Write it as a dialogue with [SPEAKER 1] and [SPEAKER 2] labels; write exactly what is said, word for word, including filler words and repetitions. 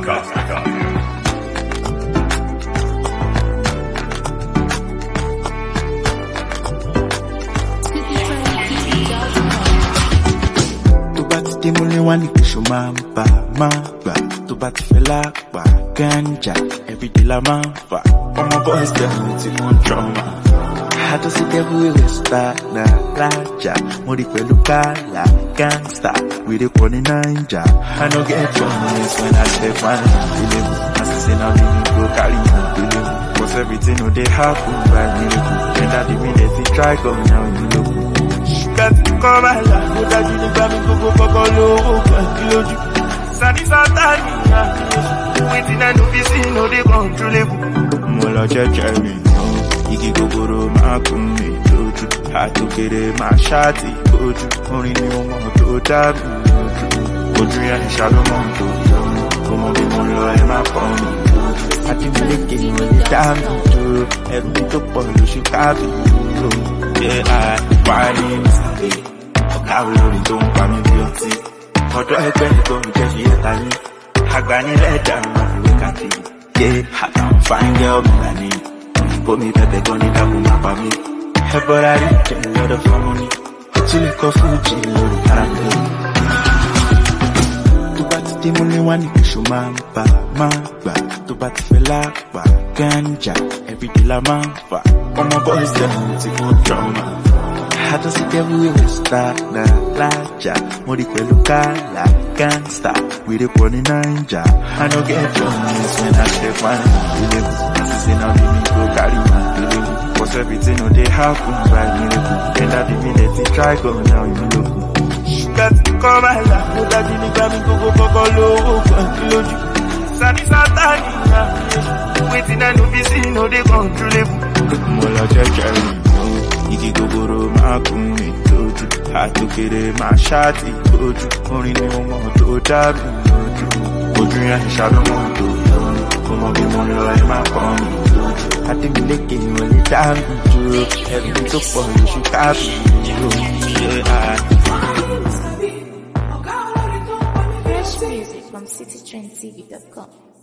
[SPEAKER 1] Tí mo lè wá ní kìsù máa ń bà máa gbà tó bá ti fẹ́ lápá ganja everyday la máa ń fà ọmọ boys dem tí mo ń trauma àtọ́sí everywhere star na lájà mo rí pẹ̀lú kálá gangsta wèrè pọ̀ ní naija I no get choice when I step one deliver as I say now me go carry my deliver cause everything no dey happen by miracle and that the minute they try go now you know. Kati kọ́ra ìlà ló dájú nígbà mi gbogbo kọ́kọ́ lówó kan kí lójú. Sani Sátánì àfihàn, wetin I no fit see no dey controllable. Mo lọ jẹ́jẹ́ mi náà, igi gogoro máa kún mi lójú. Àtòkèrè máa ṣáàtì lójú, orin ni mo mọ̀ tó dá mi lójú. Ojú yẹn ṣàlùmọ̀ tó lójú, kò mọ bí mo lọ ẹ máa pọ̀ mi lójú. Adémọlékè ni mo lè dá mi dúró, ẹrù mi tó pọ̀ lóṣù káàbì dúró. Yeah, why Mister Ọ̀gá olórin tó ń pa mí bí ọtí. Ọ̀dọ́ ẹgbẹ́ nìkan mi jẹ́ fi ẹ̀ta yín. Agbanilẹ́dà máa fi wé káàkiri. Yeah, àtàwọn fine girl mi là ní. Bómi bẹ̀bẹ̀ gan ní dákun máa pa mí. Ẹ bọ́ra rí jẹ́ lọ́dọ̀ fọ́mú ni. Tí lè kọ́ fújì lórí ara mi. Tó bá ti dé mo lè wá ní kìsù máa ń bà máa gbà. Tó bá ti fẹ́ lápá ganja everyday la máa ń fà. Ọmọ boys dem tí mo trauma àtọ́sí everywhere star na lájà mo rí pẹ̀lú kálá gangsta wèrè pọ̀ ní naija I no get choice when I step one deliver as I say now me go carry my deliver cause everything no dey happen by miracle and that the minute they try go now you know. Kati kọ́ra ìlà ló dájú nígbà mi gbogbo kọ́kọ́ lówó kan kí lójú. Sani Sátánì àfihàn, wetin I no fit see no dey controllable. Mo lọ jẹ́jẹ́ mi náà, igi gogoro máa kún mi lójú. Àtòkèrè máa ṣáàtì lójú, orin ni mo mọ̀ tó dá mi lójú. Ojú yẹn ṣàlùmọ̀ tó lójú, kò mọ bí mo lọ ẹ máa pọ̀ mi lójú. Adémọlékè ni mo lè dá mi dúró, ẹrù mi tó pọ̀ lóṣù káàbì dúró.
[SPEAKER 2] Fresh music from citytrendtv dot com.